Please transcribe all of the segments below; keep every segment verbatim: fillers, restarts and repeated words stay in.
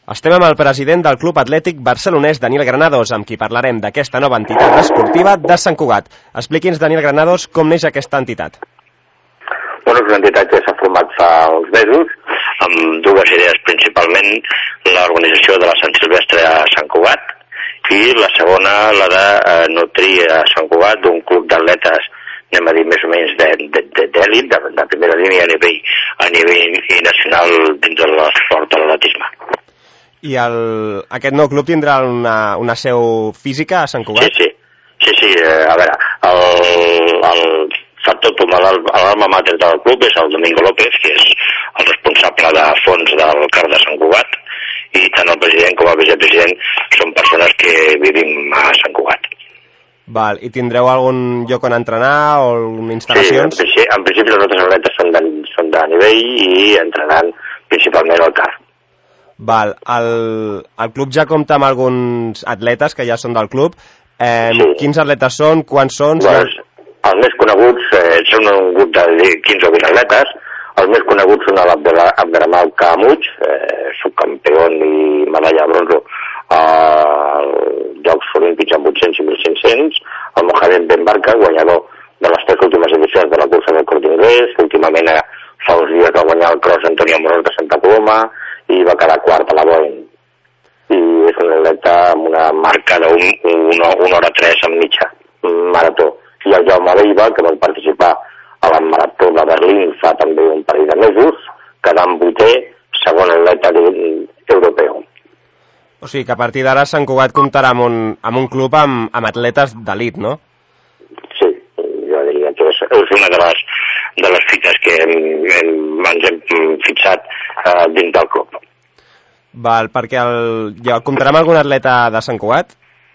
Estem amb el president del Club Atlètic Barcelonès, Daniel Granados, amb qui parlarem d'aquesta nova entitat esportiva de Sant Cugat. Expliqui'ns, Daniel Granados, com neix aquesta entitat. Bueno, és una entitat que s'ha format fa uns mesos, amb dues idees principalment, l'organització de la Sant Silvestre a Sant Cugat i la segona, la de eh, nutrir a Sant Cugat d'un club d'atletes, anem a dir més o menys d'èlit, de, de, de, de, de primera línia a nivell, a nivell nacional dins de l'esport de l'atletisme. I el, aquest nou club tindrà una, una seu física a Sant Cugat? Sí, sí, sí, sí eh, a veure, el, el factor com l'alma mater del club és el Domingo López, que és el responsable de fons del C A R de Sant Cugat, i tant el president com el vicepresident són persones que vivim a Sant Cugat. Val, i tindreu algun lloc on entrenar o instal·lacions? Sí, en principi, en principi els nostres atletes són de, són de nivell i entrenaran principalment al C A R. Val, el, el club ja compta amb alguns atletes que ja són del club. Eh, sí. Quins atletes són? Quants són? Doncs, els més coneguts eh, són un grup de quinze o vint atletes. Els més coneguts són l'Abderramau Camuig, eh, subcampió i medalla de bronze als Jocs Olímpics en vuit-cents i mil cinc-cents, el Mohamed Ben Barka, guanyador de les tres últimes edicions de la cursa del Corte Inglés, últimament fa uns dies va guanyar el cross Antonio Amorós de Santa Coloma, i va quedar quart a la Boeing. I és un atleta amb una marca d'una hora tres en mitja, marató. I el Jaume Leiva, que va participar a la marató de Berlín fa també un parell de mesos, quedant vuitè, segon atleta europeu. O sigui que a partir d'ara Sant Cugat comptarà amb un, amb un club amb, amb atletes d'elit, no? Sí, jo diria que és, és una de les, de les fites que hem, hem, ens hem fixat eh, dins del club. Val, perquè el, ja comptarà amb algun atleta de Sant Cugat?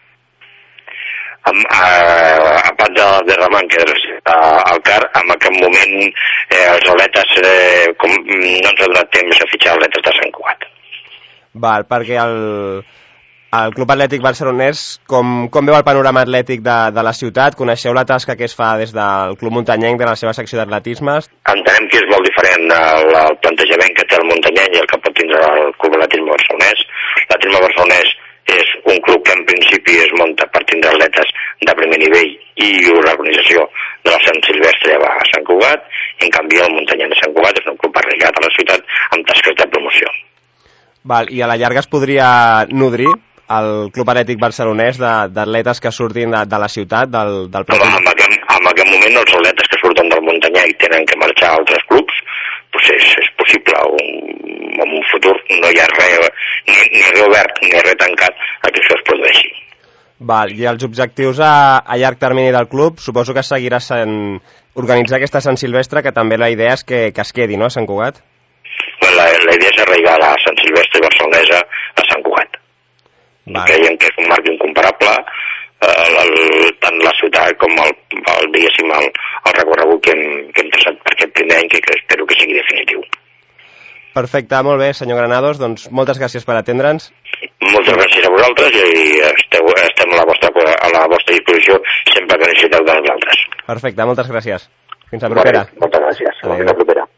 A, a, a part de, de Ramon, que és al C A R, en aquest moment eh, els atletes eh, com, no ens ha donat temps a fitxar atletes de Sant Cugat. Val, perquè el, el Club Atlètic Barcelonès, com, com veu el panorama atlètic de, de la ciutat? Coneixeu la tasca que es fa des del Club Muntanyenc de la seva secció d'atletisme? Entenem que és molt diferent el, el plantejament que té el Muntanyenc i el que pot tindre el Club Atletisme Barcelonès. L'atletisme barcelonès és un club que en principi es munta per tindre atletes de primer nivell i l'organització de la Sant Silvestre va a Sant Cugat, i en canvi el Muntanyenc de Sant Cugat és un club arraigat a la ciutat amb tasques de promoció. Val, i a la llarga es podria nodrir el Club Atlètic Barcelonès d'atletes que surtin de, de la ciutat, del, del propi... Home, en, aquest, en aquest moment els atletes que surten del Muntanyenc i tenen que marxar a altres clubs, doncs és, és possible. Un, en un futur no hi ha res, ni, ni res obert ni res tancat a que això es produeixi. Val, i els objectius a, a llarg termini del club, suposo que seguirà sent organitzar aquesta Sant Silvestre, que també la idea és que, que es quedi, no?, a Sant Cugat? La, la idea és arraigar la Sant Silvestre barcelonesa a Sant Cugat. Vale. Creiem que és un marc incomparable, eh, el, tant la ciutat com el, el diguéssim, el, el recorregut que hem, que hem traçat per aquest primer any, que, que espero que sigui definitiu. Perfecte, molt bé, senyor Granados, doncs moltes gràcies per atendre'ns. Moltes gràcies a vosaltres i esteu, estem a la, vostra, a la vostra disposició sempre que necessiteu de nosaltres. Perfecte, moltes gràcies. Fins a propera. Vale, moltes gràcies. Fins a propera.